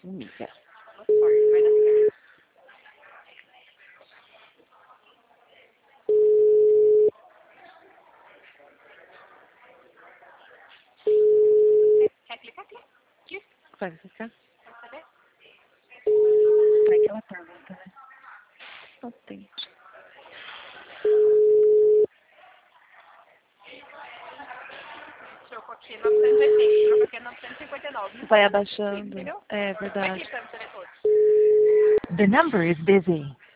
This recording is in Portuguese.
Amiga. Vai dar certo. Quer clicar aqui? Aqui? Vai ficar? Quer saber? Tá aquela pergunta, né? Não tem. Trocou aqui 980, trocou aqui 959. Vai abaixando. Entendeu? É Vai verdade. clicando pra você ver todos. The number is busy.